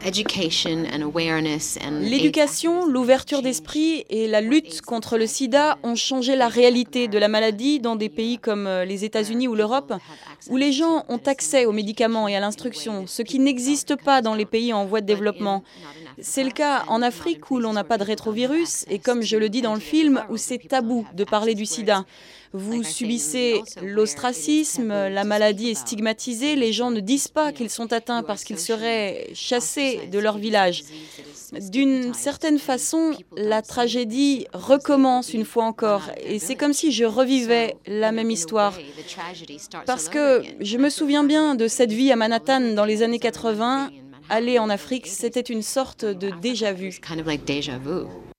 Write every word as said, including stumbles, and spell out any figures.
L'éducation, l'ouverture d'esprit et la lutte contre le sida ont changé la réalité de la maladie dans des pays comme les États-Unis ou l'Europe, où les gens ont accès aux médicaments et à l'instruction, ce qui n'existe pas dans les pays en voie de développement. C'est le cas en Afrique où l'on n'a pas de rétrovirus et, comme je le dis dans le film, où c'est tabou de parler du sida. Vous subissez l'ostracisme, la maladie est stigmatisée, les gens ne disent pas qu'ils sont atteints parce qu'ils seraient chassés de leur village. D'une certaine façon, la tragédie recommence une fois encore et c'est comme si je revivais la même histoire. Parce que je me souviens bien de cette vie à Manhattan dans les années quatre-vingts. Aller en Afrique, c'était une sorte de déjà-vu.